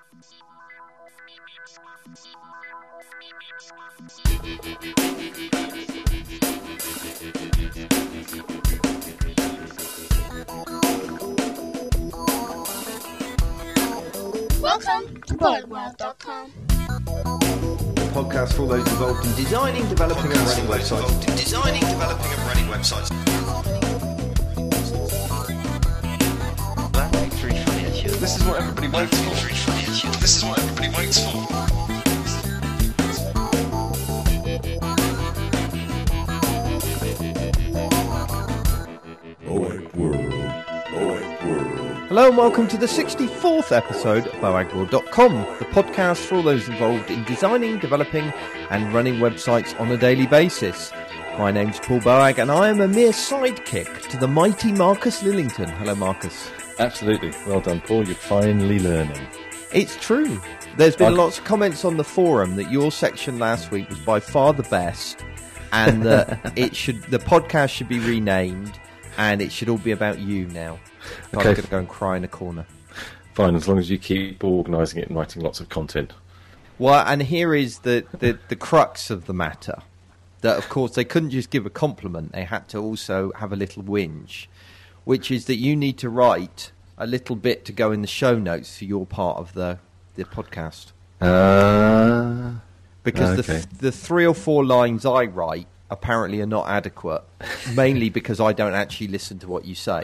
Welcome to BoyWorld.com. Podcast for all those involved in designing, developing and running websites. This is what everybody waits for. Hello and welcome to the 64th episode of BoagWorld.com, the podcast for all those involved in designing, developing and running websites on a daily basis. My name's Paul Boag and I am a mere sidekick to the mighty Marcus Lillington. Hello Marcus. Absolutely. Well done, Paul. You're finally learning. It's true. There's been lots of comments on the forum that your section last week was by far the best and that the podcast should be renamed and it should all be about you now. So okay. I'm going to go and cry in a corner. Fine, as long as you keep organising it and writing lots of content. Well, and here is the crux of the matter. That, of course, they couldn't just give a compliment. They had to also have a little whinge, which is that you need to write a little bit to go in the show notes for your part of the podcast. Because okay. the 3 or 4 lines I write apparently are not adequate, mainly because I don't actually listen to what you say.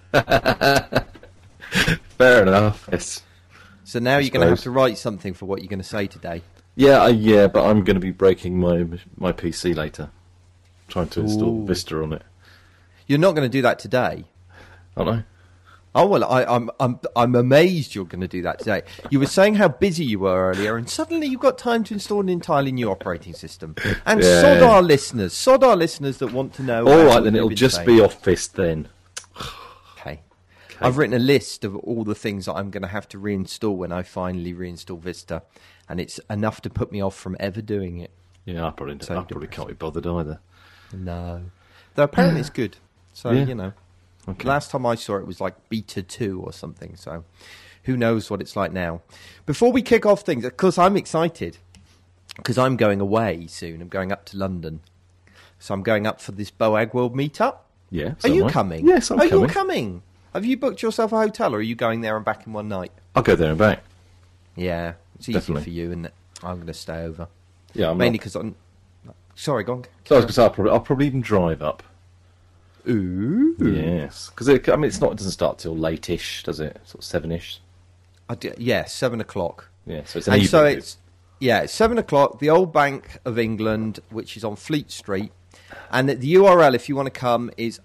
Fair enough. Yes. So now you're going to have to write something for what you're going to say today. Yeah, but I'm going to be breaking my PC later, trying to install Vista on it. You're not going to do that today, aren't I? Oh well, I'm amazed you're going to do that today. You were saying how busy you were earlier, and suddenly you've got time to install an entirely new operating system. And sod our listeners that want to know. All right, then it'll just be Office then. Okay. I've written a list of all the things that I'm going to have to reinstall when I finally reinstall Vista, and it's enough to put me off from ever doing it. Yeah, I probably can't be bothered either. No, though apparently it's good. So you know. Okay. Last time I saw it was like Beta 2 or something, so who knows what it's like now. Before we kick off things, of course I'm excited, because I'm going away soon. I'm going up to London. So I'm going up for this Boag World meetup. Yeah. Are you coming? Yes, I'm coming. Are you coming? Have you booked yourself a hotel, or are you going there and back in one night? I'll go there and back. Yeah, it's easier Definitely. for you, and I'm going to stay over. Yeah, mainly because I'm... Sorry, go on. So I was going to say, I'll probably even drive up. Ooh. Yes, because it doesn't start till late-ish, does it? Sort of 7ish. Yeah, 7 o'clock. Yeah, so it's an evening. It's 7 o'clock. The Old Bank of England, which is on Fleet Street, and the URL, if you want to come, is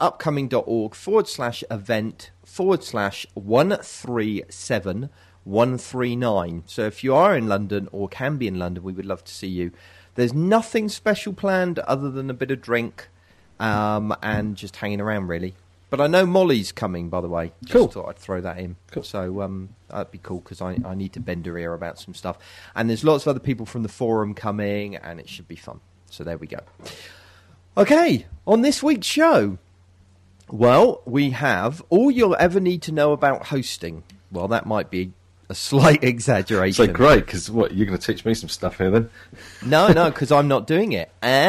upcoming.org/event/137139. So if you are in London or can be in London, we would love to see you. There's nothing special planned other than a bit of drink. And just hanging around, really. But I know Molly's coming, by the way. Cool. Thought I'd throw that in. Cool. So that'd be cool, because I need to bend her ear about some stuff. And there's lots of other people from the forum coming, and it should be fun. So there we go. Okay, on this week's show, well, we have all you'll ever need to know about hosting. Well, that might be a slight exaggeration. So great, because you're going to teach me some stuff here then? No, because I'm not doing it.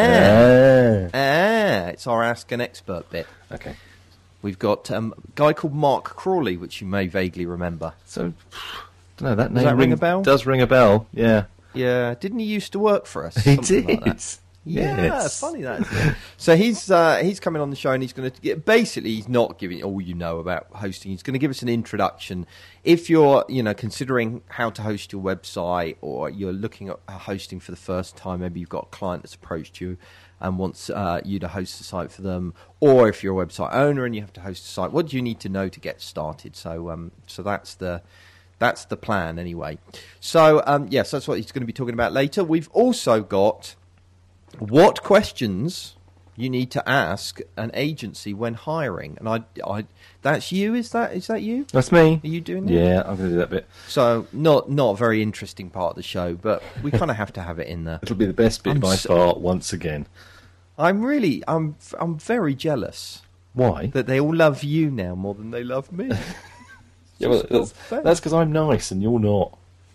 It's our Ask an Expert bit. Okay. We've got a guy called Mark Crawley, which you may vaguely remember. So, don't know, that name does that ring a bell? Does ring a bell, yeah. Yeah, didn't he used to work for us? He did. Like that. Yeah, yes. Funny that, isn't it? So he's coming on the show, and he's going to basically, he's not giving all you know about hosting. He's going to give us an introduction. If you're considering how to host your website, or you're looking at hosting for the first time, maybe you've got a client that's approached you and wants you to host a site for them, or if you're a website owner and you have to host a site, what do you need to know to get started? So that's the plan anyway. So yes, that's what he's going to be talking about later. We've also got what questions you need to ask an agency when hiring, and I that's you. Is that you? That's me. Are you doing that? Yeah, I'm going to do that bit. So not a very interesting part of the show, but we kind of have to have it in there. It'll be the best bit by far once again. I'm very jealous. Why? That they all love you now more than they love me. Yeah, well, that's because I'm nice and you're not.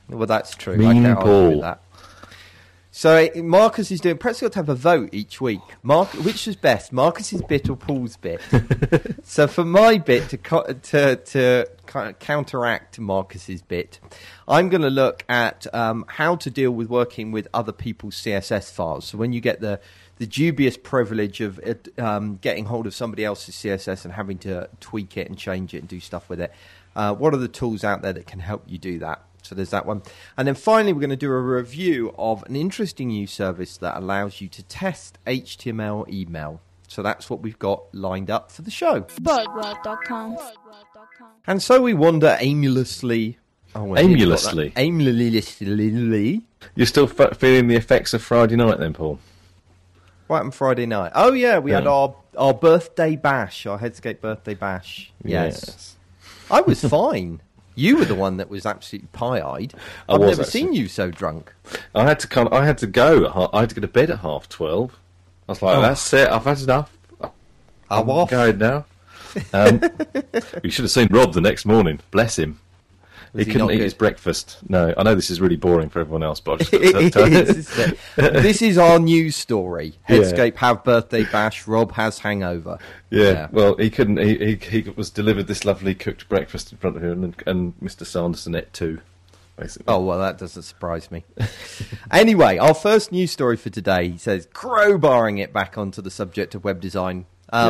Well, that's true. Mean I can't argue Paul. with that. So Marcus is doing. Perhaps we've got to have a vote each week. Which is best, Marcus's bit or Paul's bit? So for my bit to kind of counteract Marcus's bit, I'm going to look at how to deal with working with other people's CSS files. So when you get the dubious privilege of getting hold of somebody else's CSS and having to tweak it and change it and do stuff with it, what are the tools out there that can help you do that? So there's that one. And then finally, we're going to do a review of an interesting new service that allows you to test HTML email. So that's what we've got lined up for the show. Birdword.com. And so we wander aimlessly. Aimlessly? Aimlessly. You're still feeling the effects of Friday night then, Paul? What happened Friday night? Oh, yeah, we had our birthday bash, our Headscape birthday bash. Yes. I was fine. You were the one that was absolutely pie-eyed. I've never seen you so drunk. I had to go. I had to go to bed at 12:30. I was like, that's it. I've had enough. I'm off. going now. You should have seen Rob the next morning. Bless him. He couldn't eat his breakfast. No, I know this is really boring for everyone else, but I just this is our news story. Headscape have birthday bash. Rob has hangover. Yeah. Well, he couldn't. He was delivered this lovely cooked breakfast in front of him, and Mr. Sanderson ate too. Basically. Oh well, that doesn't surprise me. Anyway, our first news story for today. He says crowbarring it back onto the subject of web design.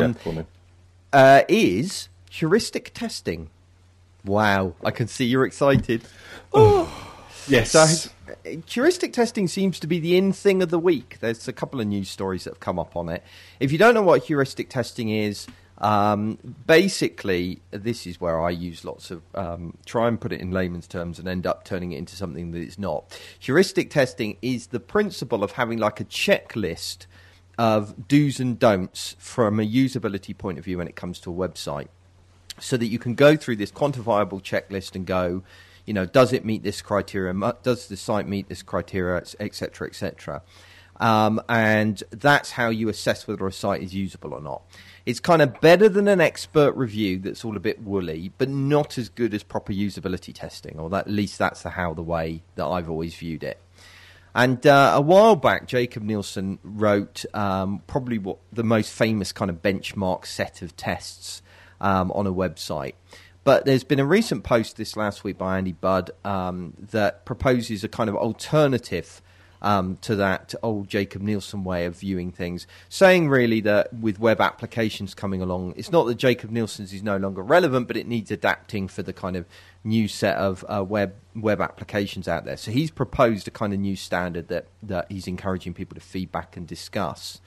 Is heuristic testing. Wow, I can see you're excited. Yes. So, heuristic testing seems to be the in thing of the week. There's a couple of news stories that have come up on it. If you don't know what heuristic testing is, basically, this is where I use lots of, try and put it in layman's terms and end up turning it into something that it's not. Heuristic testing is the principle of having like a checklist of do's and don'ts from a usability point of view when it comes to a website. So that you can go through this quantifiable checklist and go, does it meet this criteria? Does the site meet this criteria, et cetera, et cetera? And that's how you assess whether a site is usable or not. It's kind of better than an expert review that's all a bit woolly, but not as good as proper usability testing, or at least that's the way that I've always viewed it. And a while back, Jacob Nielsen wrote probably what the most famous kind of benchmark set of tests on a website. But there's been a recent post this last week by Andy Budd that proposes a kind of alternative to that old Jacob Nielsen way of viewing things, saying really that with web applications coming along, it's not that Jacob Nielsen's is no longer relevant, but it needs adapting for the kind of new set of web applications out there. So he's proposed a kind of new standard that he's encouraging people to feedback and discuss.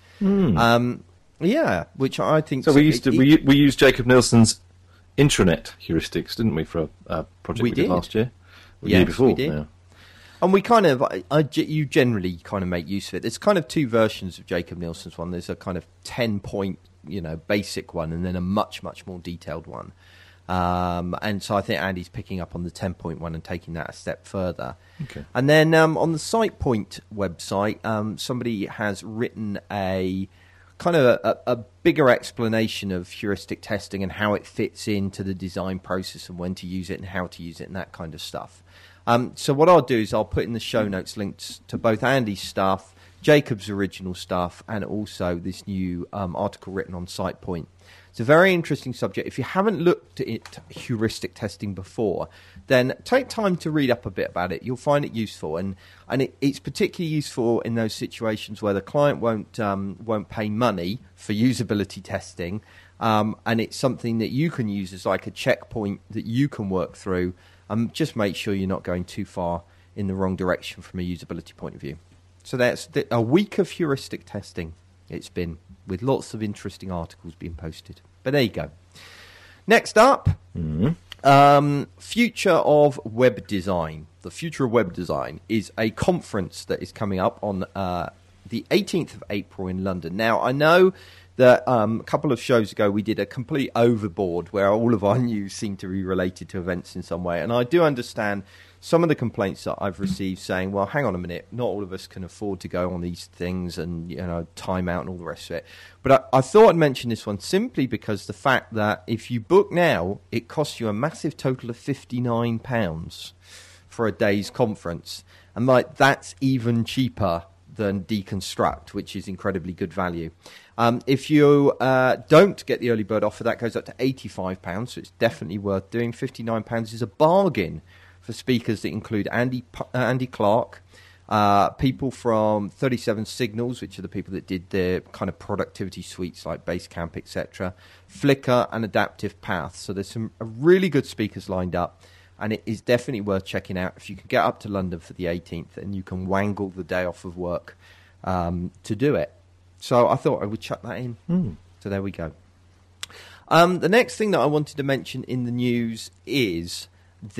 Yeah, which I think... So we used Jacob Nielsen's intranet heuristics, didn't we, for a project we did last year? The year before. We did. Yeah. And we kind of... you generally kind of make use of it. There's kind of two versions of Jacob Nielsen's one. There's a kind of 10-point, basic one, and then a much, much more detailed one. And so I think Andy's picking up on the 10-point one and taking that a step further. Okay. And then on the SitePoint website, somebody has written a kind of a bigger explanation of heuristic testing and how it fits into the design process and when to use it and how to use it and that kind of stuff. So what I'll do is I'll put in the show notes links to both Andy's stuff, Jacob's original stuff, and also this new article written on SitePoint. It's a very interesting subject. If you haven't looked at heuristic testing before, then take time to read up a bit about it. You'll find it useful, and it's particularly useful in those situations where the client won't pay money for usability testing, and it's something that you can use as like a checkpoint that you can work through. Just make sure you're not going too far in the wrong direction from a usability point of view. So that's a week of heuristic testing. It's been, with lots of interesting articles being posted. But there you go. Next up, Future of Web Design. The Future of Web Design is a conference that is coming up on the 18th of April in London. Now, I know that a couple of shows ago we did a complete overboard where all of our news seemed to be related to events in some way. And I do understand some of the complaints that I've received saying, well, hang on a minute, not all of us can afford to go on these things and, time out and all the rest of it. But I thought I'd mention this one simply because the fact that if you book now, it costs you a massive total of £59 for a day's conference. And that's even cheaper than Deconstruct, which is incredibly good value. If you don't get the early bird offer, that goes up to £85, so it's definitely worth doing. £59 is a bargain for speakers that include Andy Clark, people from 37 Signals, which are the people that did the kind of productivity suites like Basecamp, etc., Flickr, and Adaptive Path. So there's some really good speakers lined up, and it is definitely worth checking out. If you can get up to London for the 18th, and you can wangle the day off of work to do it. So I thought I would chuck that in. So there we go. The next thing that I wanted to mention in the news is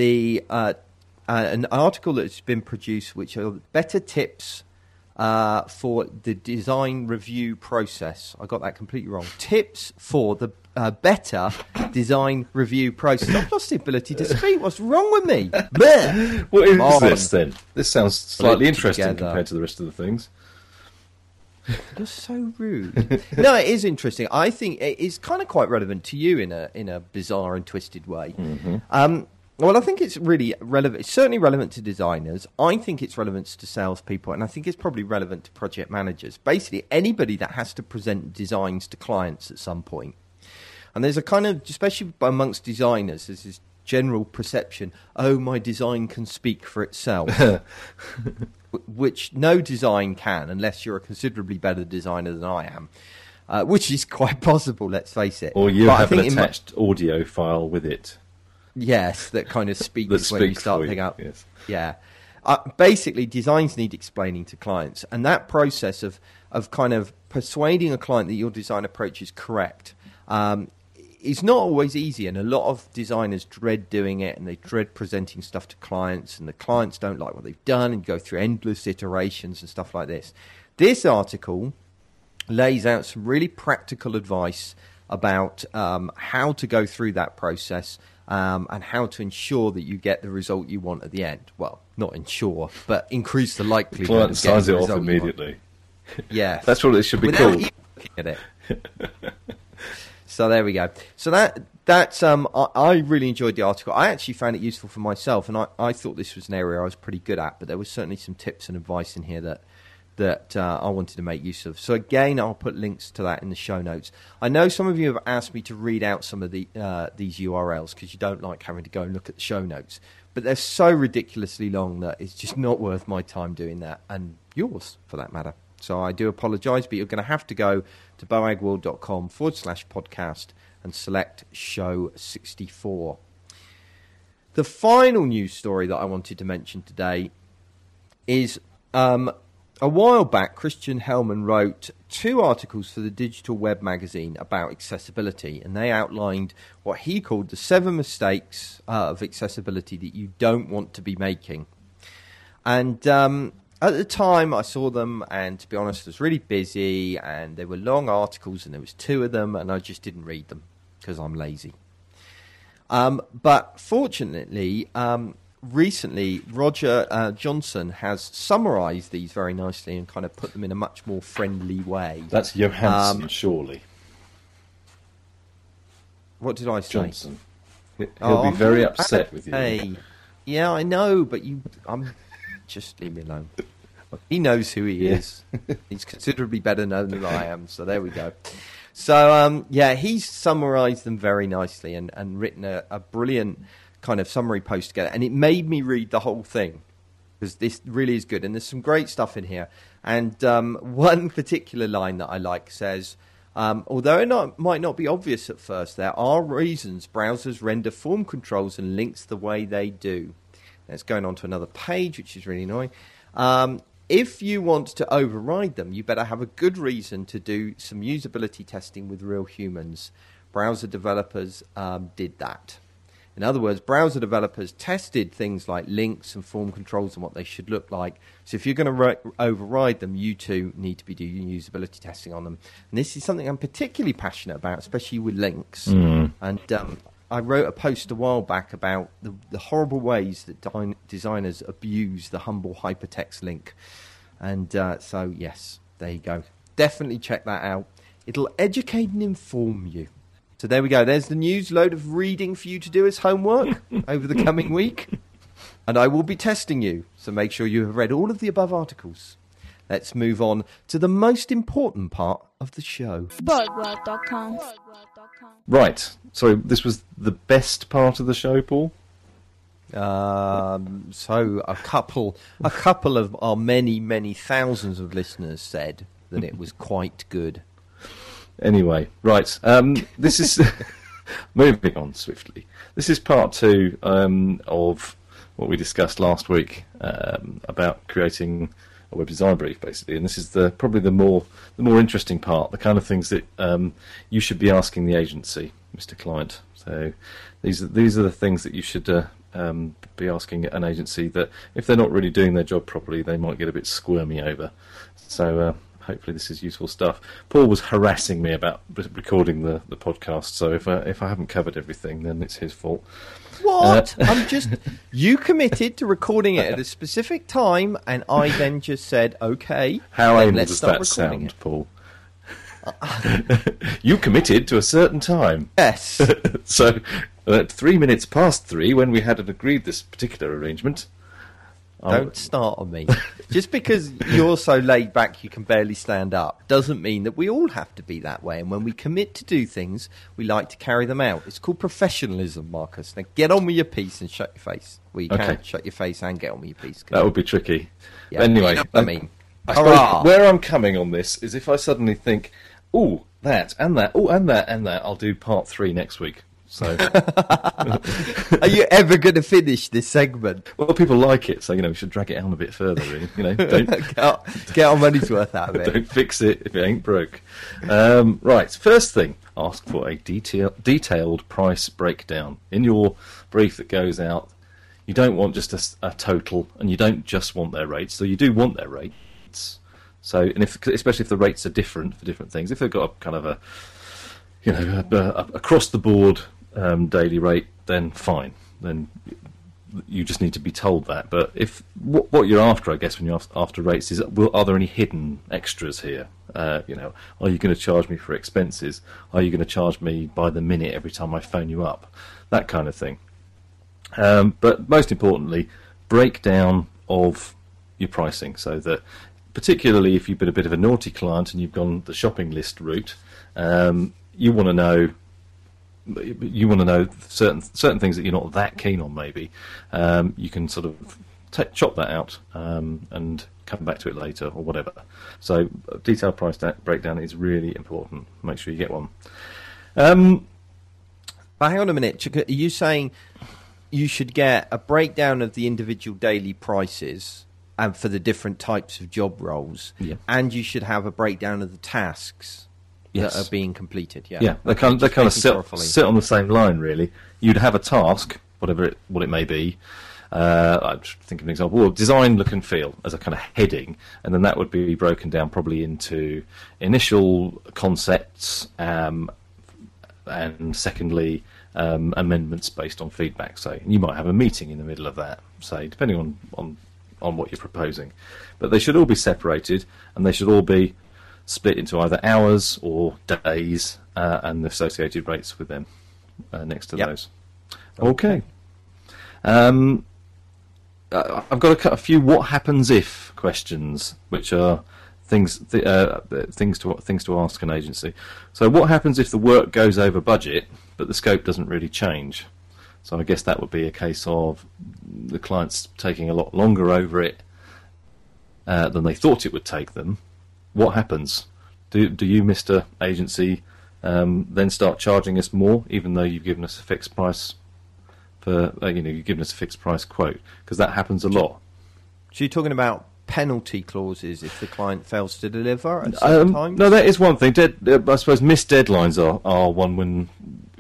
an article that's been produced, which are better tips for the design review process. I got that completely wrong. Tips for the better design review process. I've lost the ability to speak. What's wrong with me? What is this then? This sounds slightly interesting compared to the rest of the things. You're so rude. No, it is interesting. I think it is kind of quite relevant to you in a bizarre and twisted way. Well, I think it's really relevant. It's certainly relevant to designers. I think it's relevant to salespeople, and I think it's probably relevant to project managers. Basically, anybody that has to present designs to clients at some point. And there's a kind of, especially amongst designers, there's this general perception, oh, my design can speak for itself. Which no design can, unless you're a considerably better designer than I am, which is quite possible, let's face it. Or you have an attached audio file with it. Yes, that kind of speaks when you start things up. Yes. Yeah. Basically, designs need explaining to clients, and that process of kind of persuading a client that your design approach is correct is not always easy, and a lot of designers dread doing it, and they dread presenting stuff to clients, and the clients don't like what they've done, and go through endless iterations and stuff like this. This article lays out some really practical advice about how to go through that process and how to ensure that you get the result you want at the end. Well, not ensure, but increase the likelihood. The client signs it off immediately. Yeah. That's what it should be Without called. even looking at it. So there we go. So that's I really enjoyed the article. I actually found it useful for myself, and I thought this was an area I was pretty good at, but there was certainly some tips and advice in here that I wanted to make use of. So again, I'll put links to that in the show notes. I know some of you have asked me to read out some of these URLs because you don't like having to go and look at the show notes, but they're so ridiculously long that it's just not worth my time doing that, and yours for that matter. So I do apologise, but you're going to have to go to boagworld.com/podcast and select show 64. The final news story that I wanted to mention today is a while back, Christian Hellman wrote 2 articles for the Digital Web magazine about accessibility, and they outlined what he called the 7 mistakes of accessibility that you don't want to be making. And at the time, I saw them, and to be honest, I was really busy, and they were long articles, and there was 2 of them, and I just didn't read them because I'm lazy. But fortunately, recently, Roger Johnson has summarised these very nicely and kind of put them in a much more friendly way. That's Johansson, surely. What did I say? Johnson. He'll be very upset with you. Hey, yeah, I know, but just leave me alone. He knows who he is. He's considerably better known than I am, so there we go. So, he's summarised them very nicely and written a brilliant kind of summary post together, and it made me read the whole thing because this really is good, and there's some great stuff in here. And one particular line that I like says, although it might not be obvious at first, there are reasons browsers render form controls and links the way they do. It's going on to another page, which is really annoying. If you want to override them, you better have a good reason to do some usability testing with real humans. Browser developers did that. In other words, browser developers tested things like links and form controls and what they should look like. So if you're going to override them, you too need to be doing usability testing on them. And this is something I'm particularly passionate about, especially with links. And I wrote a post a while back about the horrible ways that designers abuse the humble hypertext link. And so, yes, there you go. Definitely check that out. It'll educate and inform you. So there we go. There's the news. Load of reading for you to do as homework over the coming week. and I will be testing you, so make sure you have read all of the above articles. Let's move on to the most important part of the show. BoardWorld.com. Right. So this was the best part of the show, Paul? So a couple of our many thousands of listeners said that it was quite good. Anyway, right. This is moving on swiftly. This is part 2 of what we discussed last week about creating a web design brief, basically, and this is probably the more interesting part, the kind of things that you should be asking the agency, Mr. Client. So these are the things that you should be asking an agency that, if they're not really doing their job properly, they might get a bit squirmy over. So hopefully this is useful stuff. Paul was harassing me about recording the podcast, so if I haven't covered everything, then it's his fault. What? You committed to recording it at a specific time, and I then just said, okay. How anal does that sound, Paul? You committed to a certain time. Yes. So, at 3 minutes past 3, when we had agreed this particular arrangement... Don't start on me. Just because you're so laid back you can barely stand up doesn't mean that we all have to be that way. And when we commit to do things, we like to carry them out. It's called professionalism, Marcus. Now get on with your piece and shut your face. Well, you can't shut your face and get on with your piece. That would be tricky. Yeah, anyway, I suppose where I'm coming on this is if I suddenly think, oh, that, and that, oh, and that, and that, I'll do part 3 next week. So, are you ever going to finish this segment? Well, people like it, so we should drag it on a bit further. Really, don't get our money's worth out of it. Don't fix it if it ain't broke. Right, first thing, ask for a detailed price breakdown in your brief that goes out. You don't want just a total, and you don't just want their rates. So you do want their rates. So, and especially if the rates are different for different things, if they've got a kind of a across the board daily rate, then fine. Then you just need to be told that. But if what you're after, I guess, when you're after rates is, are there any hidden extras here? Are you going to charge me for expenses? Are you going to charge me by the minute every time I phone you up? That kind of thing. But most importantly, breakdown of your pricing, so that particularly if you've been a bit of a naughty client and you've gone the shopping list route, you want to know certain things that you're not that keen on. Maybe you can sort of chop that out and come back to it later or whatever. So detailed price breakdown is really important. Make sure you get one. But hang on a minute. Are you saying you should get a breakdown of the individual daily prices and for the different types of job roles, and you should have a breakdown of the tasks that are being completed? Yeah, they kind of sit on the same line, really. You'd have a task, what it may be. I'm thinking of an example. Well, design, look and feel as a kind of heading, and then that would be broken down probably into initial concepts, and secondly, amendments based on feedback. So you might have a meeting in the middle of that, say, depending on what you're proposing. But they should all be separated, and they should all be split into either hours or days, and the associated rates with them next to those. Okay. I've got a few what happens if questions, which are things to ask an agency. So what happens if the work goes over budget, but the scope doesn't really change? So I guess that would be a case of the client's taking a lot longer over it than they thought it would take them. What happens? Do you, Mr. Agency, then start charging us more, even though you've given us a fixed price you've given us a fixed price quote? Because that happens a lot. So you're talking about penalty clauses if the client fails to deliver at certain times? No, that is one thing. I suppose missed deadlines are one when,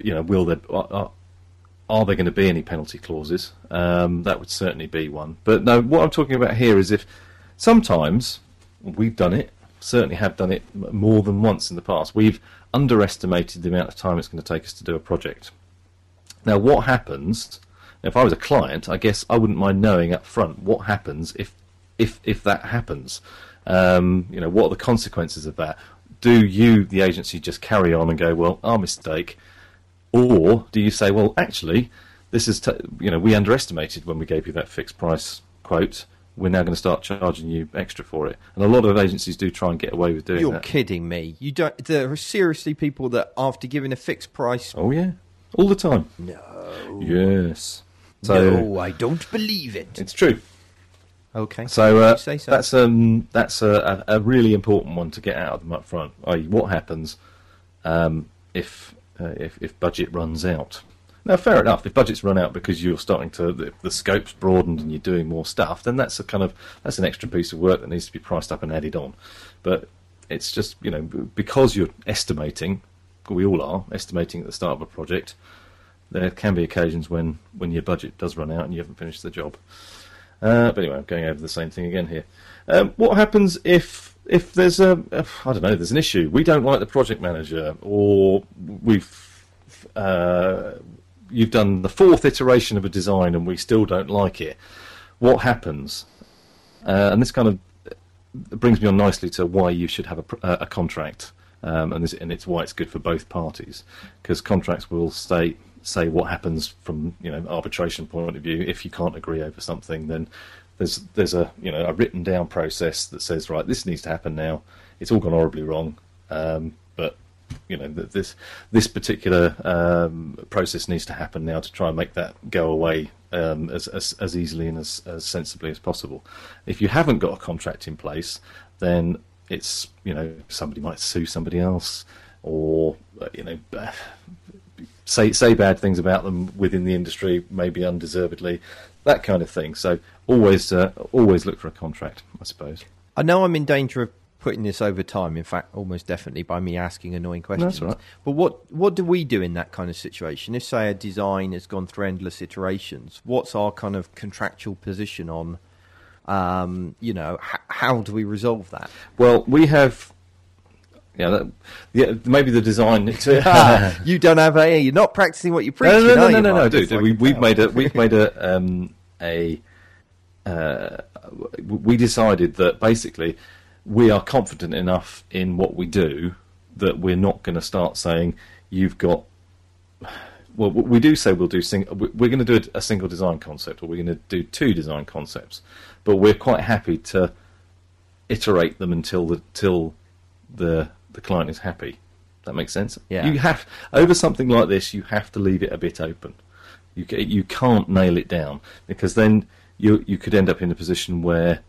are there going to be any penalty clauses? That would certainly be one. But no, what I'm talking about here is if sometimes we've done it, certainly have done it more than once in the past. We've underestimated the amount of time it's going to take us to do a project. Now, what happens, if I was a client, I guess I wouldn't mind knowing up front what happens if that happens. What are the consequences of that? Do you, the agency, just carry on and go, well, our mistake? Or do you say, well, actually, this is we underestimated when we gave you that fixed price quote. We're now going to start charging you extra for it, and a lot of agencies do try and get away with doing that. You're kidding me. You don't. There are seriously people that after giving a fixed price. Oh yeah, all the time. No. Yes. So, no, I don't believe it. It's true. Okay. So, You say so. that's a really important one to get out of them up front. I.e., what happens if budget runs out? Now, fair enough. If budgets run out because you're starting to the scope's broadened and you're doing more stuff, then that's an extra piece of work that needs to be priced up and added on. But it's just because you're estimating, we all are estimating at the start of a project. There can be occasions when your budget does run out and you haven't finished the job. But anyway, I'm going over the same thing again here. What happens if there's there's an issue? We don't like the project manager, or you've done the fourth iteration of a design and we still don't like it. What happens? And this kind of brings me on nicely to why you should have a contract, and it's why it's good for both parties, because contracts will say what happens from arbitration point of view. If you can't agree over something, then there's a written down process that says, right, this needs to happen now. It's all gone horribly wrong, but this particular process needs to happen now to try and make that go away as easily and as sensibly as possible. If you haven't got a contract in place, then it's somebody might sue somebody else, or say bad things about them within the industry, maybe undeservedly, that kind of thing. So always look for a contract, I suppose. I know I'm in danger of putting this over time, in fact, almost definitely, by me asking annoying questions. That's right. But what do we do in that kind of situation? If, say, a design has gone through endless iterations, what's our kind of contractual position on, how do we resolve that? Well, we have... maybe the design. You don't have you're not practicing what you preach. No, dude. We decided that basically we are confident enough in what we do that we're not going to start saying you've got. Well, we do say we'll do. We're going to do a single design concept, or we're going to do two design concepts, but we're quite happy to iterate them until the client is happy. That makes sense. Yeah. You have, over something like this, you have to leave it a bit open. You can't nail it down, because then you could end up in a position where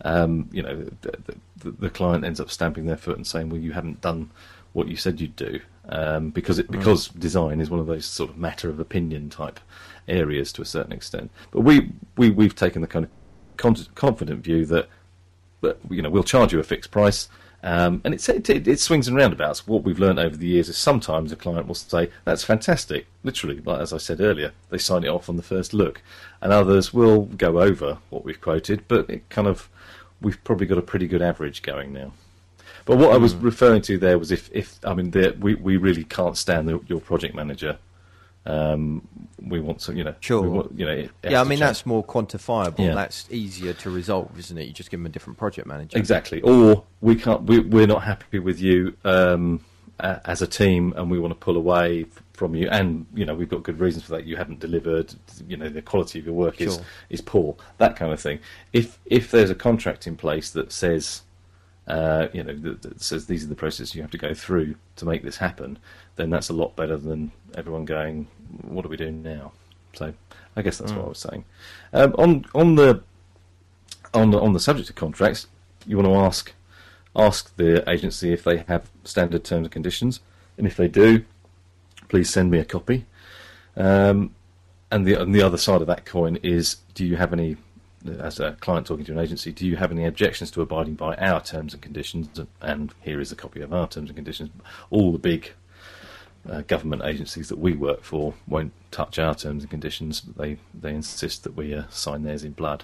the client ends up stamping their foot and saying, well, you haven't done what you said you'd do, because design is one of those sort of matter of opinion type areas to a certain extent. But we've taken the kind of confident view that we'll charge you a fixed price. And it swings and roundabouts. What we've learned over the years is sometimes a client will say, that's fantastic, literally, like as I said earlier, they sign it off on the first look, and others will go over what we've quoted, but we've probably got a pretty good average going now. But what I was referring to there was we really can't stand your project manager. We want to, Sure. That's more quantifiable. Yeah. That's easier to resolve, isn't it? You just give them a different project manager. Exactly. Or we can't. We're not happy with you as a team, and we want to pull away from you. And we've got good reasons for that. You haven't delivered. The quality of your work is poor. That kind of thing. If there's a contract in place that says, that says these are the processes you have to go through to make this happen, then that's a lot better than everyone going, what do we do now? So I guess that's what I was saying. On the subject of contracts, you want to ask the agency if they have standard terms and conditions, and if they do, please send me a copy. And the other side of that coin is, do you have any, as a client talking to an agency, do you have any objections to abiding by our terms and conditions? And here is a copy of our terms and conditions. All the big government agencies that we work for won't touch our terms and conditions. They insist that we sign theirs in blood.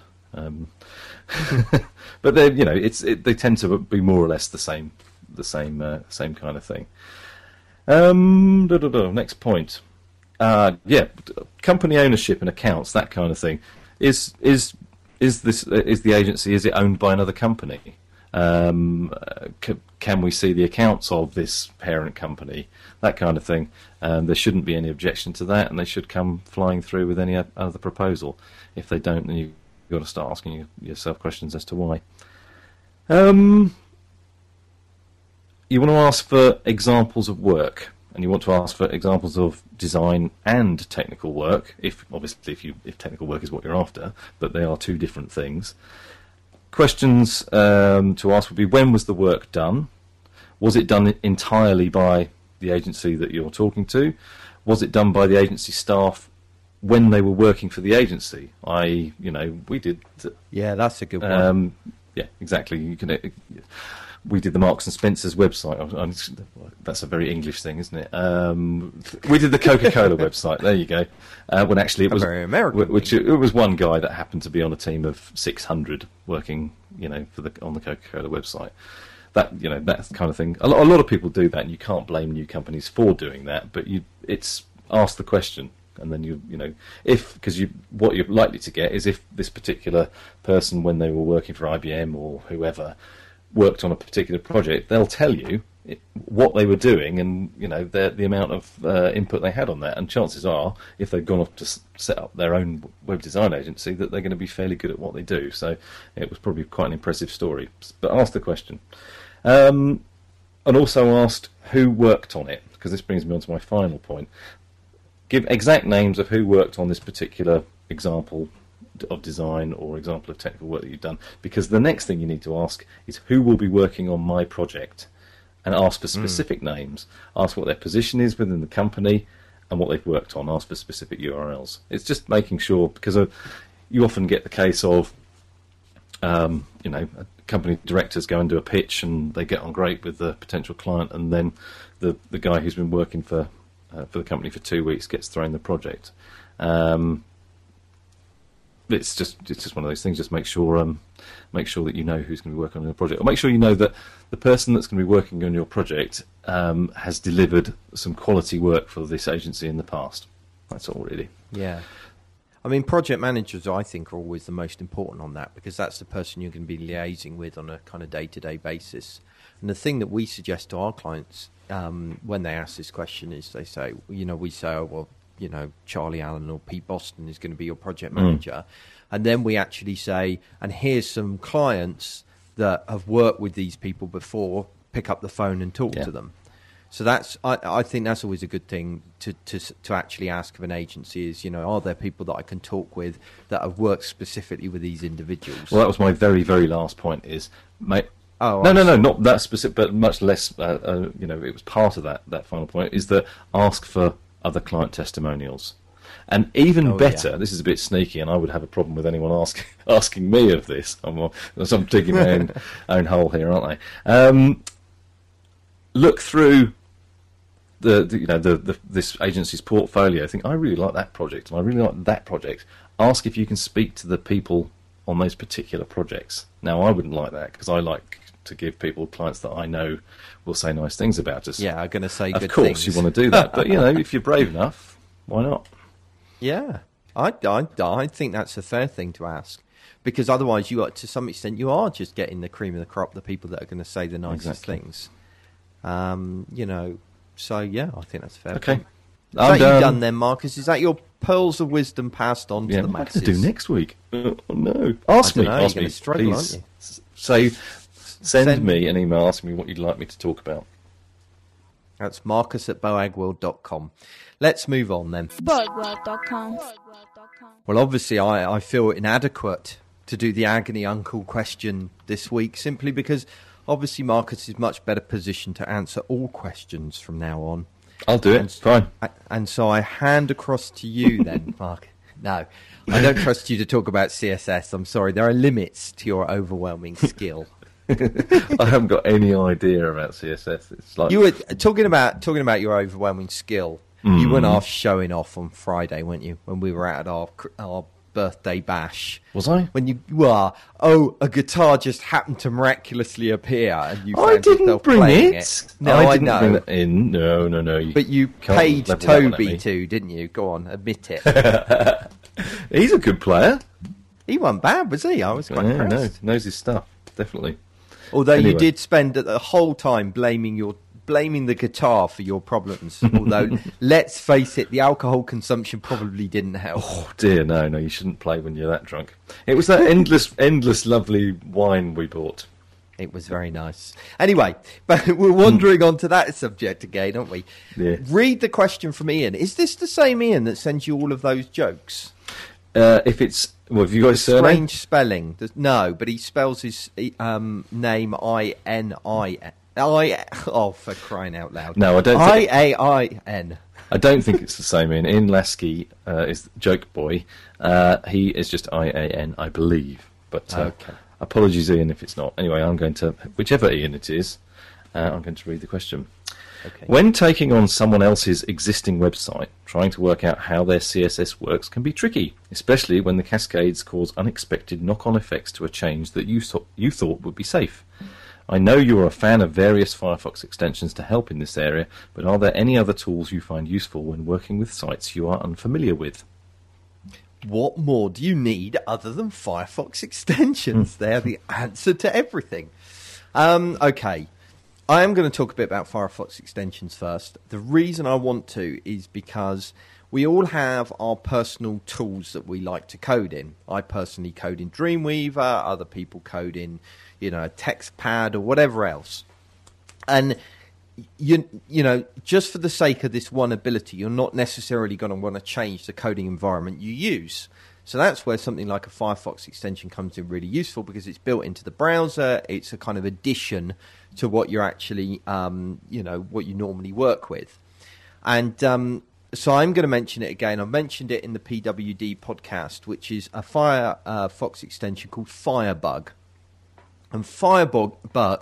But they they tend to be more or less the same kind of thing. Next point. Company ownership and accounts, that kind of thing. Is the agency, is it owned by another company? Can we see the accounts of this parent company? That kind of thing. There shouldn't be any objection to that, and they should come flying through with any other proposal. If they don't, then you've got to start asking yourself questions as to why. You want to ask for examples of work, and you want to ask for examples of design and technical work, if technical work is what you're after, but they are two different things. Questions to ask would be, when was the work done? Was it done entirely by the agency that you're talking to? Was it done by the agency staff when they were working for the agency? We did... Yeah, that's a good one. Yeah, exactly. We did the Marks and Spencer's website. That's a very English thing, isn't it? We did the Coca-Cola website. There you go. When actually it was very American. It was one guy that happened to be on a team of 600 working, on the Coca-Cola website. That kind of thing. A lot of people do that, and you can't blame new companies for doing that. But it's ask the question. And then what you're likely to get is, if this particular person, when they were working for IBM or whoever, worked on a particular project, they'll tell you what they were doing and the amount of input they had on that. And chances are, if they've gone off to set up their own web design agency, that they're going to be fairly good at what they do. So it was probably quite an impressive story. But ask the question, and also asked who worked on it, because this brings me on to my final point. Give exact names of who worked on this particular example of design or example of technical work that you've done, because the next thing you need to ask is, who will be working on my project? And ask for specific names. Ask what their position is within the company and what they've worked on. Ask for specific URLs. It's just making sure, because you often get the case of company directors go and do a pitch and they get on great with the potential client, and then the guy who's been working for the company for 2 weeks gets thrown the project. It's just one of those things. Just make sure that you know who's going to be working on your project, or make sure you know that the person that's going to be working on your project has delivered some quality work for this agency in the past. That's all, really. Yeah. I mean, project managers, I think, are always the most important on that, because that's the person you're going to be liaising with on a kind of day-to-day basis. And the thing that we suggest to our clients when they ask this question is, they say, Charlie Allen or Pete Boston is going to be your project manager. And then we actually say, and here's some clients that have worked with these people before, pick up the phone and talk to them. So I think that's always a good thing to actually ask of an agency is, are there people that I can talk with that have worked specifically with these individuals? Well, that was my very, very last point is, mate. No, not that specific, but much less, it was part of that final point, is that ask for other client testimonials. And even better, this is a bit sneaky, and I would have a problem with anyone asking me of this. I'm digging my own hole here, aren't I? Look through this agency's portfolio. Think, I really like that project, and I really like that project. Ask if you can speak to the people on those particular projects. Now, I wouldn't like that, because I like to give people clients that I know will say nice things about us. Yeah, I'm going to say good things. Of course, you want to do that, but if you're brave enough, why not? Yeah, I think that's a fair thing to ask, because otherwise, to some extent, you are just getting the cream of the crop, the people that are going to say the nicest things. So yeah, I think that's fair. Okay, is that you done then, Marcus? Is that your pearls of wisdom passed on to the masses? What to do next week? Oh no! Ask me, struggle, please. Aren't you? So. Send me an email asking me what you'd like me to talk about. That's marcus@boagworld.com. Let's move on then. Boagworld.com. Well, obviously, I feel inadequate to do the agony uncle question this week, simply because obviously Marcus is much better positioned to answer all questions from now on. I'll do it. Fine. And so I hand across to you then, Mark. No, I don't trust you to talk about CSS. I'm sorry. There are limits to your overwhelming skill. I haven't got any idea about CSS. It's like you were talking about your overwhelming skill. You went off showing off on Friday, weren't you? When we were out at our birthday bash. Was I? When you were, a guitar just happened to miraculously appear, and you I found yourself bring playing it. No, I know. Bring it in. No. But you paid Toby to, didn't you? Go on, admit it. He's a good player. He wasn't bad, was he? I was quite impressed. Knows his stuff, definitely. Although you Anyway. did spend the whole time blaming the guitar for your problems. Although, let's face it, the alcohol consumption probably didn't help. Oh dear, no, you shouldn't play when you're that drunk. It was that endless lovely wine we bought. It was very nice. Anyway, but we're wandering on to that subject again, aren't we? Yeah. Read the question from Ian. Is this the same Ian that sends you all of those jokes? If it's... Well, have you got his surname? Strange spelling. No, but he spells his name I-N-I-N. Oh, for crying out loud. No, I don't think... I-A-I-N. I don't think it's the same Ian. Ian Lasky is Joke Boy. He is just I-A-N, I believe. But Okay. apologies, Ian, if it's not. Anyway, I'm going to... Whichever Ian it is, I'm going to read the question. Okay. When taking on someone else's existing website, trying to work out how their CSS works can be tricky, especially when the cascades cause unexpected knock-on effects to a change that you thought would be safe. I know you're a fan of various Firefox extensions to help in this area, but are there any other tools you find useful when working with sites you are unfamiliar with? What more do you need other than Firefox extensions? They're the answer to everything. Okay. I am going to talk a bit about Firefox extensions first. The reason I want to is because we all have our personal tools that we like to code in. I personally code in Dreamweaver, other people code in, TextPad or whatever else. And you know, just for the sake of this one ability, you're not necessarily going to want to change the coding environment you use. So that's where something like a Firefox extension comes in really useful, because it's built into the browser. It's a kind of addition to what you're actually, what you normally work with. And so I'm going to mention it again. I've mentioned it in the PWD podcast, which is a Firefox extension called Firebug. And Firebug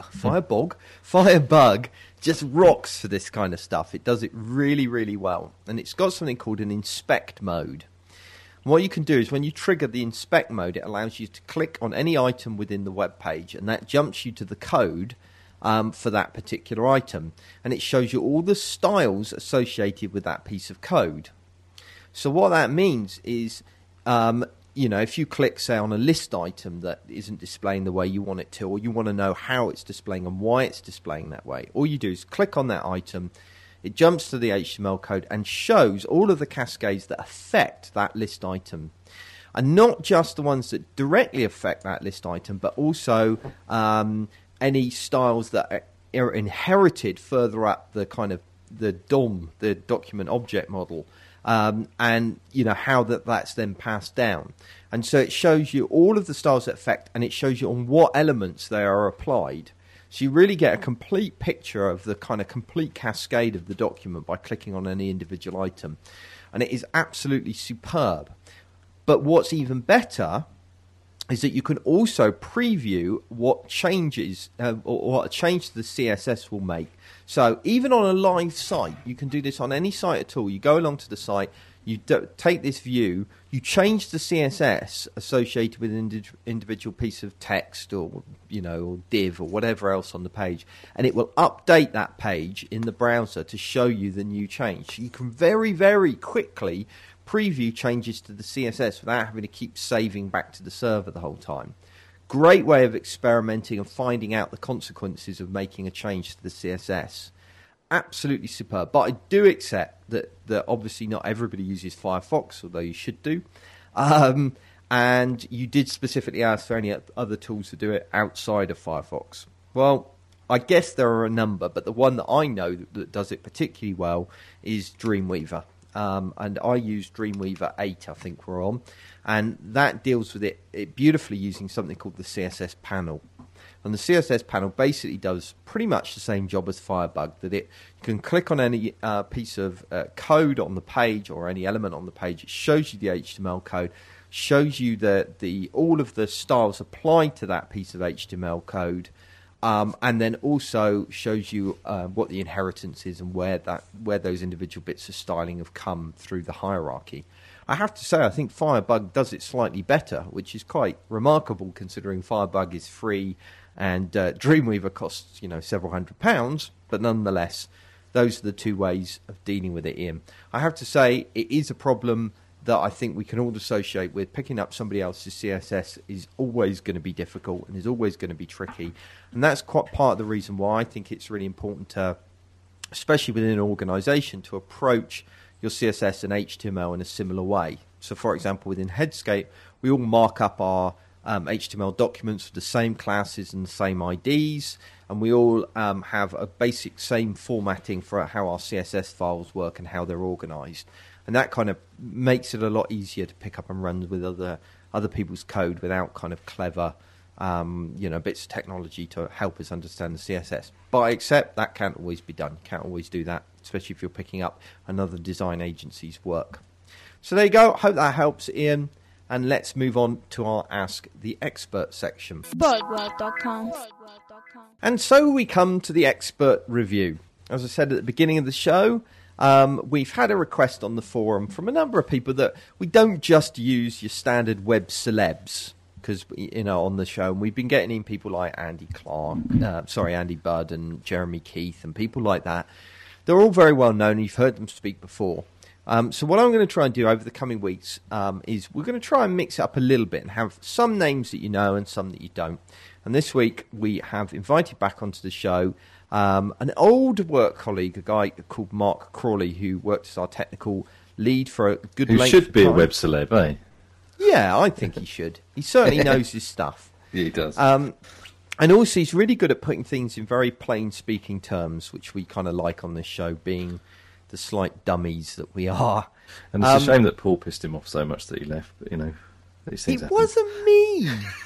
just rocks for this kind of stuff. It does it really, really well. And it's got something called an inspect mode. And what you can do is when you trigger the inspect mode, it allows you to click on any item within the web page, and that jumps you to the code for that particular item. And it shows you all the styles associated with that piece of code. So what that means is, if you click, say, on a list item that isn't displaying the way you want it to, or you want to know how it's displaying and why it's displaying that way, all you do is click on that item. It jumps to the HTML code and shows all of the cascades that affect that list item. And not just the ones that directly affect that list item, but also any styles that are inherited further up the kind of the DOM, the document object model, and how that's then passed down. And so it shows you all of the styles that affect, and it shows you on what elements they are applied. So you really get a complete picture of the kind of complete cascade of the document by clicking on any individual item. And it is absolutely superb. But what's even better is that you can also preview what changes or what a change to the CSS will make. So even on a live site, you can do this on any site at all. You go along to the site, you take this view, you change the CSS associated with an individual piece of text or div or whatever else on the page, and it will update that page in the browser to show you the new change. So you can very, very quickly preview changes to the CSS without having to keep saving back to the server the whole time. Great way of experimenting and finding out the consequences of making a change to the CSS. Absolutely superb. But I do accept that obviously not everybody uses Firefox, although you should do. And you did specifically ask for any other tools to do it outside of Firefox. Well, I guess there are a number, but the one that I know that does it particularly well is Dreamweaver. And I use Dreamweaver 8, I think we're on. And that deals with it beautifully using something called the CSS panel. And the CSS panel basically does pretty much the same job as Firebug, that you can click on any piece of code on the page or any element on the page. It shows you the HTML code, shows you all of the styles applied to that piece of HTML code, and then also shows you what the inheritance is and where those individual bits of styling have come through the hierarchy. I have to say, I think Firebug does it slightly better, which is quite remarkable considering Firebug is free and Dreamweaver costs several £100, but nonetheless, those are the two ways of dealing with it, Ian. I have to say, it is a problem that I think we can all associate with. Picking up somebody else's CSS is always going to be difficult and is always going to be tricky. And that's quite part of the reason why I think it's really important to, especially within an organization, to approach your CSS and HTML in a similar way. So, for example, within Headscape, we all mark up our HTML documents with the same classes and the same IDs, and we all have a basic same formatting for how our CSS files work and how they're organized. And that kind of makes it a lot easier to pick up and run with other people's code without kind of clever bits of technology to help us understand the CSS. But I accept that can't always be done. Can't always do that, especially if you're picking up another design agency's work. So there you go. Hope that helps, Ian. And let's move on to our Ask the Expert section. Birdworld.com. And so we come to the expert review. As I said at the beginning of the show, we've had a request on the forum from a number of people that we don't just use your standard web celebs, because on the show, and we've been getting in people like Andy Budd and Jeremy Keith and people like that. They're all very well known. You've heard them speak before. So what I'm going to try and do over the coming weeks is we're going to try and mix it up a little bit and have some names that you know and some that you don't. And this week we have invited back onto the show an old work colleague, a guy called Mark Crawley, who worked as our technical lead for a good length of time. Who should be a web celeb, eh? Yeah, I think he should. He certainly knows his stuff. Yeah, he does. And also he's really good at putting things in very plain speaking terms, which we kind of like on this show, being the slight dummies that we are. And it's a shame that Paul pissed him off so much that he left, but, these things happen. It wasn't me.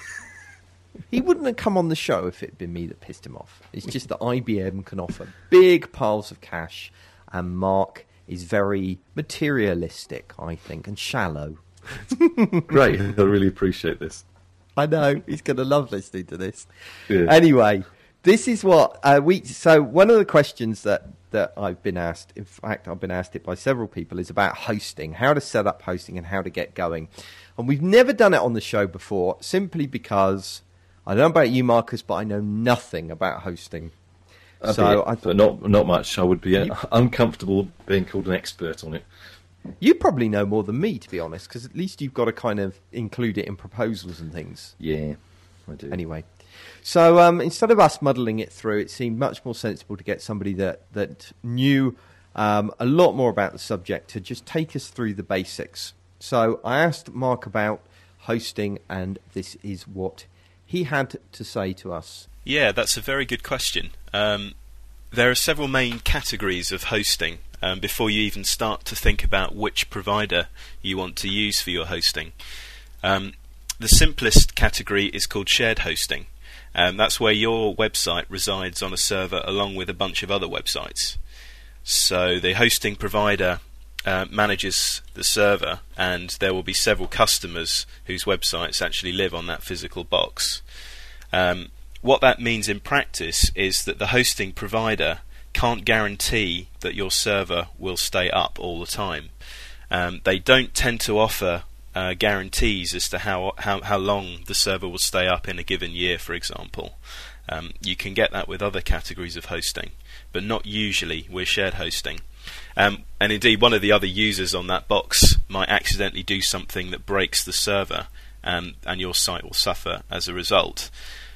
He wouldn't have come on the show if it had been me that pissed him off. It's just that IBM can offer big piles of cash, and Mark is very materialistic, I think, and shallow. Great, I really appreciate this. I know, he's going to love listening to this. Yeah. Anyway, this is what so one of the questions that I've been asked, in fact I've been asked it by several people, is about hosting, how to set up hosting and how to get going. And we've never done it on the show before, simply because I don't know about you, Marcus, but I know nothing about hosting. But not much. I would be uncomfortable being called an expert on it. You probably know more than me, to be honest, because at least you've got to kind of include it in proposals and things. Yeah, I do. Anyway, so instead of us muddling it through, it seemed much more sensible to get somebody that knew a lot more about the subject to just take us through the basics. So I asked Mark about hosting, and this is what he had to say to us. Yeah, that's a very good question. There are several main categories of hosting before you even start to think about which provider you want to use for your hosting. The simplest category is called shared hosting. That's where your website resides on a server along with a bunch of other websites. So the hosting provider manages the server, and there will be several customers whose websites actually live on that physical box. What that means in practice is that the hosting provider can't guarantee that your server will stay up all the time. They don't tend to offer guarantees as to how long the server will stay up in a given year, for example. You can get that with other categories of hosting, but not usually with shared hosting. And indeed, one of the other users on that box might accidentally do something that breaks the server, and your site will suffer as a result.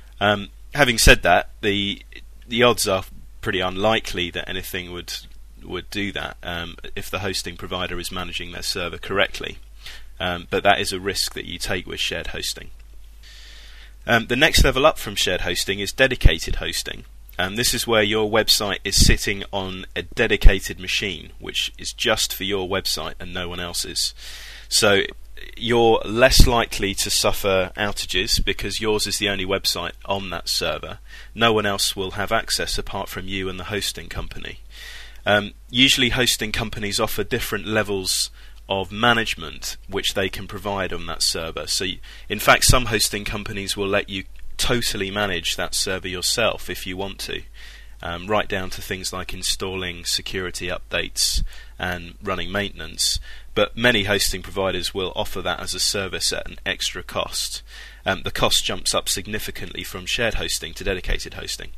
Having said that, the odds are pretty unlikely that anything would do that if the hosting provider is managing their server correctly. But that is a risk that you take with shared hosting. The next level up from shared hosting is dedicated hosting. This is where your website is sitting on a dedicated machine, which is just for your website and no one else's. So you're less likely to suffer outages because yours is the only website on that server. No one else will have access apart from you and the hosting company. Usually hosting companies offer different levels of management which they can provide on that server. So in fact, some hosting companies will let you totally manage that server yourself if you want to, right down to things like installing security updates and running maintenance. But many hosting providers will offer that as a service at an extra cost. The cost jumps up significantly from shared hosting to dedicated hosting.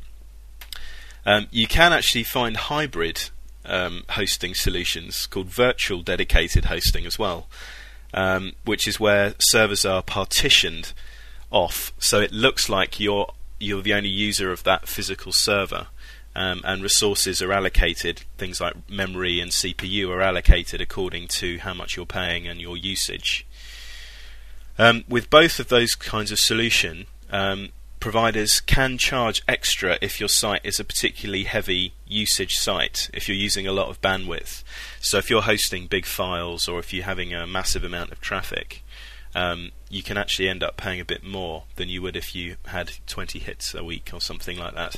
You can actually find hybrid hosting solutions called virtual dedicated hosting as well. which is where servers are partitioned off, so it looks like you're the only user of that physical server, and resources are allocated. Things like memory and CPU are allocated according to how much you're paying and your usage. With both of those kinds of solution, providers can charge extra if your site is a particularly heavy usage site, if you're using a lot of bandwidth. So if you're hosting big files, or if you're having a massive amount of traffic, you can actually end up paying a bit more than you would if you had 20 hits a week or something like that.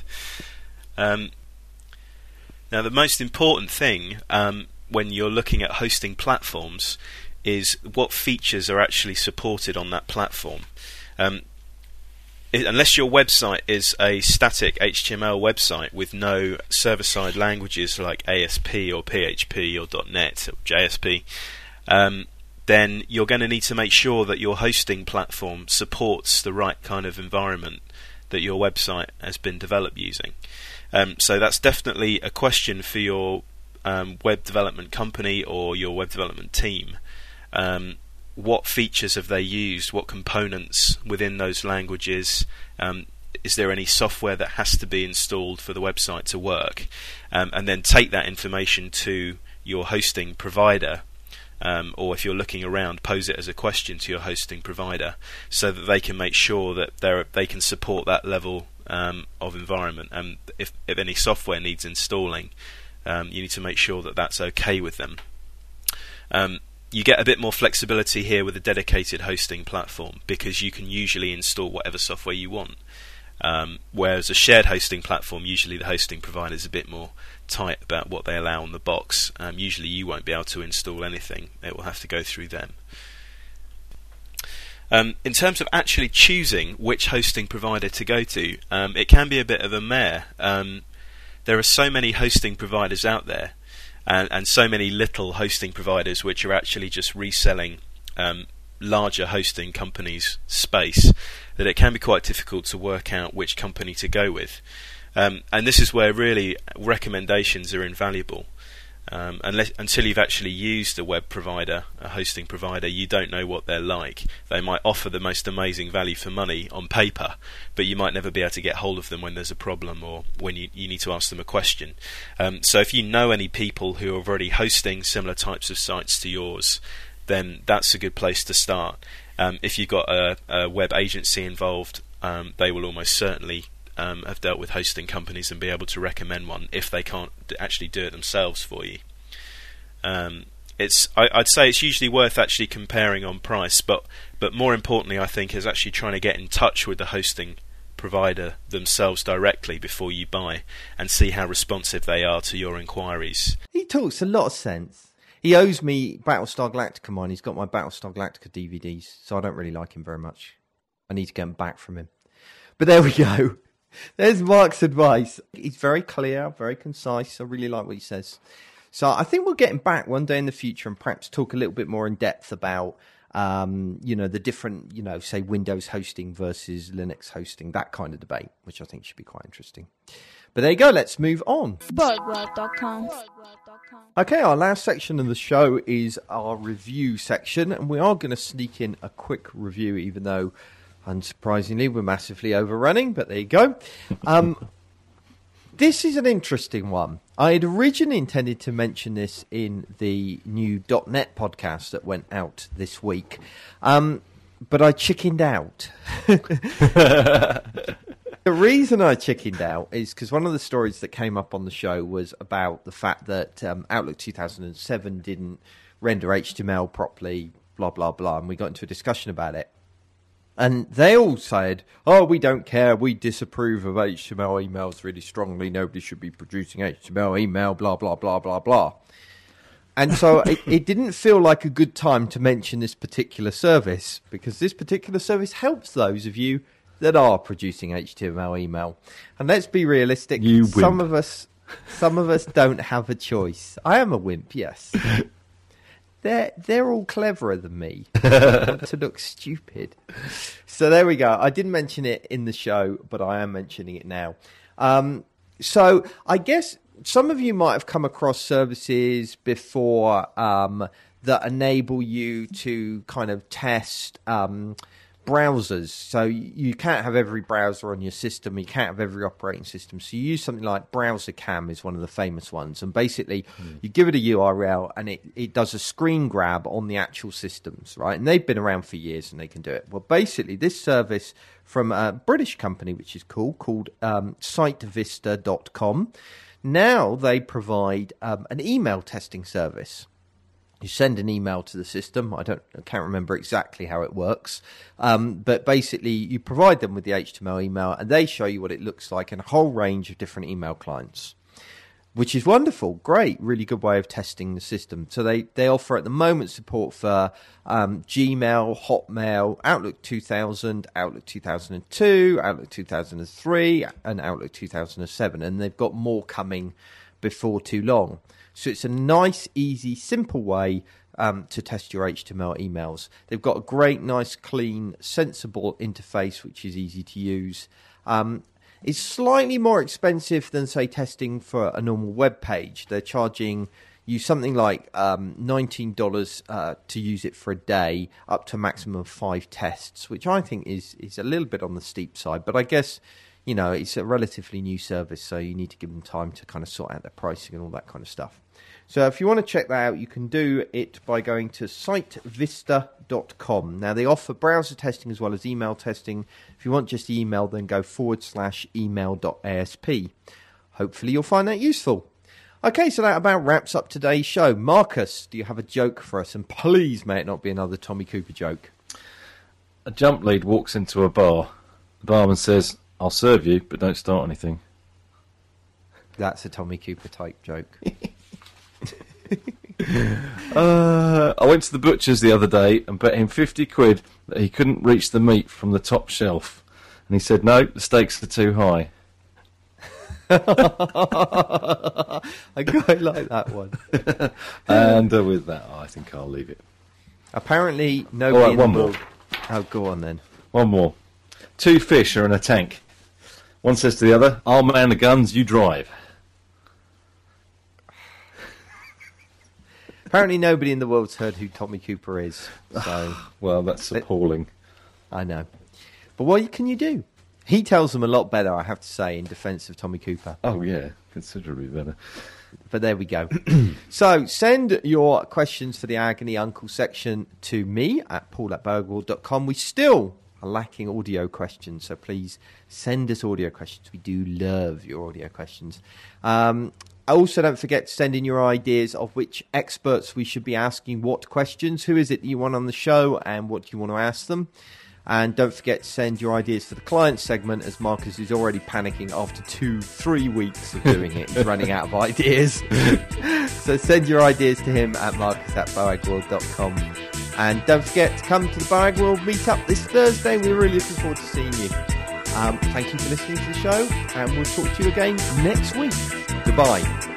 Now, the most important thing when you're looking at hosting platforms is what features are actually supported on that platform. Unless your website is a static HTML website with no server-side languages like ASP or PHP or .NET or JSP, then you're going to need to make sure that your hosting platform supports the right kind of environment that your website has been developed using. So that's definitely a question for your web development company or your web development team. What features have they used? What components within those languages? Is there any software that has to be installed for the website to work? And then take that information to your hosting provider, or if you're looking around, pose it as a question to your hosting provider, so that they can make sure that they can support that level of environment. And if any software needs installing, you need to make sure that that's okay with them. You get a bit more flexibility here with a dedicated hosting platform, because you can usually install whatever software you want. Whereas a shared hosting platform, usually the hosting provider is a bit more tight about what they allow on the box. Usually you won't be able to install anything. It will have to go through them. In terms of actually choosing which hosting provider to go to, it can be a bit of a mare. There are so many hosting providers out there, and so many little hosting providers which are actually just reselling larger hosting companies' space, that it can be quite difficult to work out which company to go with. And this is where really recommendations are invaluable. Until you've actually used a web provider, a hosting provider, you don't know what they're like. They might offer the most amazing value for money on paper, but you might never be able to get hold of them when there's a problem or when you need to ask them a question. So if you know any people who are already hosting similar types of sites to yours, then that's a good place to start. If you've got a web agency involved, they will almost certainly have dealt with hosting companies and be able to recommend one if they can't actually do it themselves for you. I'd say it's usually worth actually comparing on price, but more importantly, I think, is actually trying to get in touch with the hosting provider themselves directly before you buy, and see how responsive they are to your inquiries. He talks a lot of sense. He owes me Battlestar Galactica mine. He's got my Battlestar Galactica DVDs, so I don't really like him very much. I need to get them back from him. But there we go. There's Mark's advice. He's very clear, very concise. I really like what he says. So I think we'll get him back one day in the future and perhaps talk a little bit more in depth about, the different, say Windows hosting versus Linux hosting, that kind of debate, which I think should be quite interesting. But there you go. Let's move on. Birdweb.com. Okay, our last section of the show is our review section, and we are going to sneak in a quick review, even though, unsurprisingly, we're massively overrunning, but there you go. This is an interesting one. I had originally intended to mention this in the new .NET podcast that went out this week, but I chickened out. The reason I chickened out is because one of the stories that came up on the show was about the fact that Outlook 2007 didn't render HTML properly, blah, blah, blah, and we got into a discussion about it. And they all said, we don't care, we disapprove of HTML emails really strongly, nobody should be producing HTML email, blah, blah, blah, blah, blah. And so it didn't feel like a good time to mention this particular service, because this particular service helps those of you that are producing HTML email. And let's be realistic, some of us don't have a choice. I am a wimp, yes. They're all cleverer than me. I want to look stupid. So there we go. I didn't mention it in the show, but I am mentioning it now. So I guess some of you might have come across services before that enable you to kind of test browsers. So you can't have every browser on your system. You can't have every operating system. So you use something like BrowserCam is one of the famous ones. And basically, you give it a URL and it does a screen grab on the actual systems, right? And they've been around for years and they can do it. Well, basically, this service from a British company, which is cool, called SiteVista.com. Now they provide an email testing service. You send an email to the system. I can't remember exactly how it works, but basically you provide them with the HTML email, and they show you what it looks like in a whole range of different email clients, which is wonderful, great, really good way of testing the system. So they offer at the moment support for Gmail, Hotmail, Outlook 2000, Outlook 2002, Outlook 2003, and Outlook 2007, and they've got more coming before too long. So it's a nice, easy, simple way to test your HTML emails. They've got a great, nice, clean, sensible interface, which is easy to use. It's slightly more expensive than, say, testing for a normal web page. They're charging you something like $19 to use it for a day, up to a maximum of 5 tests, which I think is a little bit on the steep side. But I guess, you know, it's a relatively new service, so you need to give them time to kind of sort out their pricing and all that kind of stuff. So if you want to check that out, you can do it by going to SiteVista.com. Now, they offer browser testing as well as email testing. If you want just email, then go /email.asp. Hopefully you'll find that useful. Okay, so that about wraps up today's show. Marcus, do you have a joke for us? And please, may it not be another Tommy Cooper joke. A jump lead walks into a bar. The barman says, "I'll serve you, but don't start anything." That's a Tommy Cooper type joke. I went to the butcher's the other day and bet him 50 quid that he couldn't reach the meat from the top shelf. And he said, "No, the stakes are too high." I quite like that one. And with that, I think I'll leave it. Apparently, nobody in the one more. world... Oh, go on then. One more. 2 fish are in a tank. One says to the other, "I'll man the guns, you drive." Apparently nobody in the world's heard who Tommy Cooper is. So Well, that's appalling. I know. But what can you do? He tells them a lot better, I have to say, in defence of Tommy Cooper. Oh, yeah, considerably better. But there we go. So send your questions for the Agony Uncle section to me at paul@bergwall.com. We still are lacking audio questions, so please send us audio questions. We do love your audio questions. Also, don't forget to send in your ideas of which experts we should be asking what questions. Who is it you want on the show and what do you want to ask them? And don't forget to send your ideas for the client segment, as Marcus is already panicking after 3 weeks of doing it. He's running out of ideas. So send your ideas to him at marcus@boagworld.com. And don't forget to come to the Boag World meetup this Thursday. We're really looking forward to seeing you. Thank you for listening to the show, and we'll talk to you again next week. Goodbye.